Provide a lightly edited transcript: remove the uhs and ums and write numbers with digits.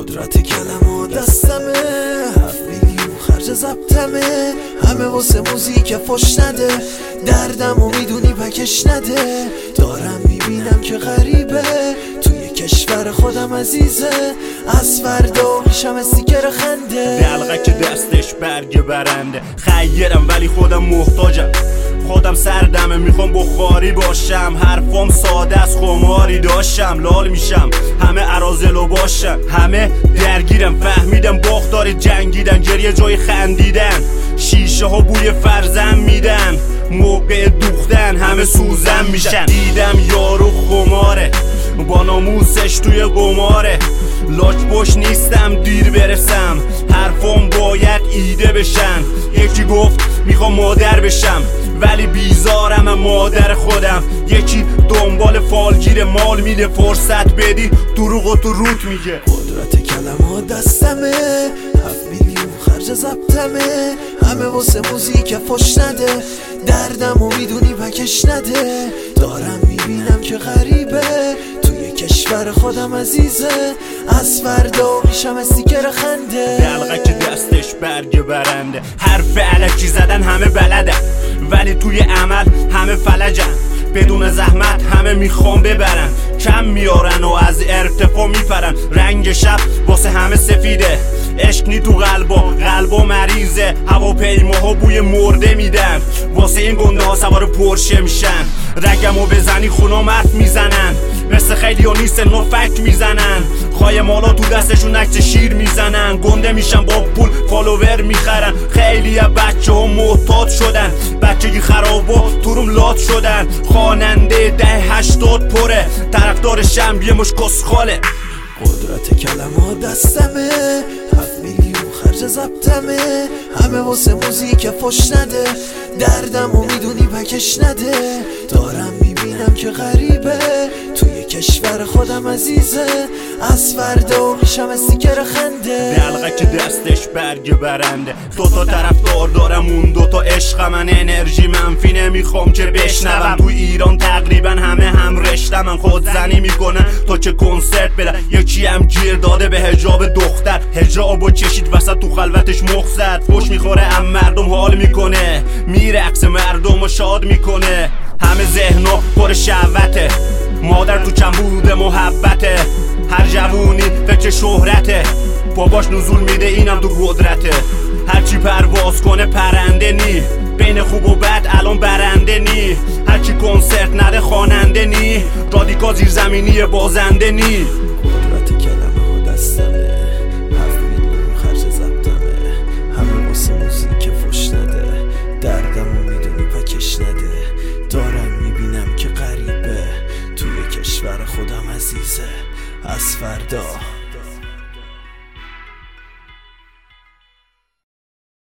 قدرت کلمه دستمه، 7 میلیون خرج ضبطمه، همه واسه موزیک فش نده، دردمو میدونی پکش نده، دارم میبینم که غریبه توی کشور خودم عزیزه، از فردا میشم استیکر خنده، دلغک دستش برگ برنده، خیرم ولی خودم محتاجم، خودم سردمه میخوام بخاری باشم، حرفم ساده از خماری داشتم، لال میشم همه اراذلو باشم، همه درگیرم فهمیدم باختاری جنگیدن، گریه جای خندیدن، شیشه ها بوی فرزن میدن، موقع دوختن همه سوزن میشن، دیدم یارو خماره با ناموسش توی قماره، لاک باش نیستم دیر برسم، حرفم باید ایده بشن، یکی گفت میخوام مادر بشم ولی بیزارم مادر خودم، یکی دنبال فالگیر مال میده، فرصت بدی دروغ تو روت میگه، قدرت کلمه دستمه، 7 میلیون خرج ضبطمه، همه واسه موزیک فش نده، دردمو میدونی پکش نده، دارم میبینم که غریبه توی کشور خودم عزیزه، از فردا میشم استیکر خنده، دلغک دستش برگ برنده، حرف علکی زدن همه بلدن ولی توی عمل همه فلجن، بدون زحمت همه میخوام ببرن، کم میارن و از ارتفاع میپرن، رنگ شب واسه همه سفیده، عشق نی تو قلبا مریضه، هواپیماها بوی مرده میدن، واسه این گنده ها سوار پرشه میشن، رگمو بزنی خونا مرد میزنن، مثل خیلی ها نیستن مفک میزنن، خواهی مالا تو دستشون عکس شیر میزنن، گنده میشن با پول فالوور میخرن، خیلی ها بچه ها محتاط شدن، بچگی خرابا تو روم لات شدن، خواننده 1080 پره، طرفدار شم یه مش کسخاله، قدرت کلمه دستمه، 7 میلیون خرج ضبطمه، همه واسه موزیک فش نده، دردمو میدونی پکش نده، دارم میبینم که غریبه توی کشور خودم عزیزه، از فردا میشم استیکر خنده، دلغک دستش برگ برنده، دوتا طرفدار دارم اون دوتا عشق من، انرژی منفی نمیخوام که بشنوم، تو ایران تقریبا همه هم رشته من، خودزنی میکنن تا که کنسرت بدن، یکی هم گیر داده به حجاب دختر، حجابو چشید وسط تو خلوتش مخ زد، فوش میخوره ام مردم حال میکنه، میره عکس مردمو شاد میکنه، همه ذهنا پر شهوته، مادر تو کمبود محبته، هر جوونی فکر شهرته، باباش نزول میده اینم تو قدرته، هرچی پرواز کنه پرنده نی، بین خوب و بد الان برنده نی، هرچی کنسرت نده خواننده نی، رادیکال زیرزمینی بازنده نی، قدرت کلمه ها دستمه، 7 میلیون خرج ضبطمه، همه واسه موزیک فش نده، دردمو میدونی پکش نده، دارم میبینم که غریبه توی کشور خودم عزیزه، از فردا